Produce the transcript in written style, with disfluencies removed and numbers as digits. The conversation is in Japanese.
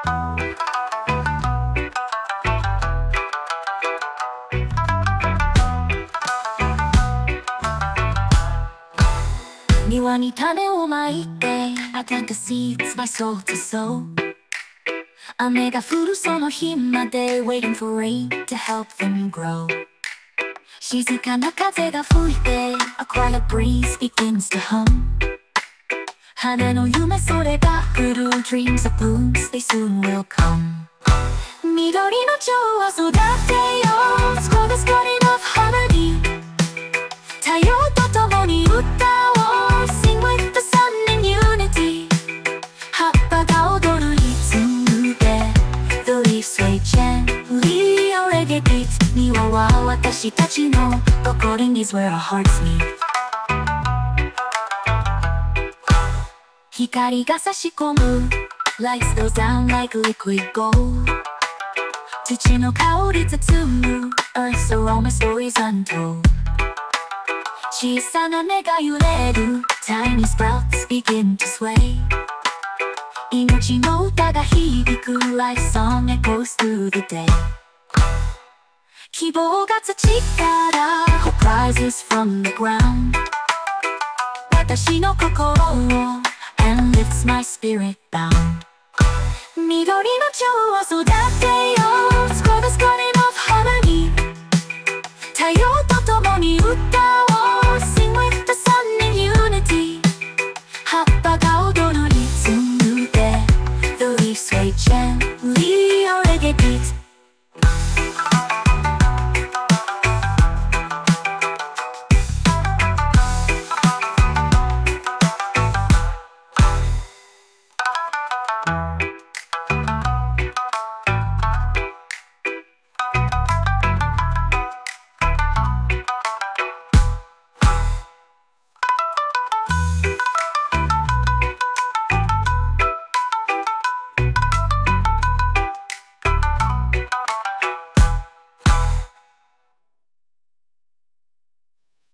庭に種をまいて I plant the seeds my soul to sow 雨が降るその日まで Waiting for rain to help them grow 静かな風が吹いて A quiet breeze begins to hum 花の夢それが降る Dreams of blooms they soon will come 緑の蝶は育てよ Squad is got enough harmony 太陽と共に歌おう Sing with the sun in unity 葉っぱが踊るリズムで The leaves sway gently A reggae beat 庭は私たちの Recording is where our hearts meet 光が差し込む Light spills down like liquid gold 土の香り包む Earth's aroma stories untold 小さな根が揺れる Tiny sprouts begin to sway 命の歌が響く Life song echoes through the day 希望が土から Hope rises from the ground 私の心を And lifts my spirit bound 緑の蝶を育てよ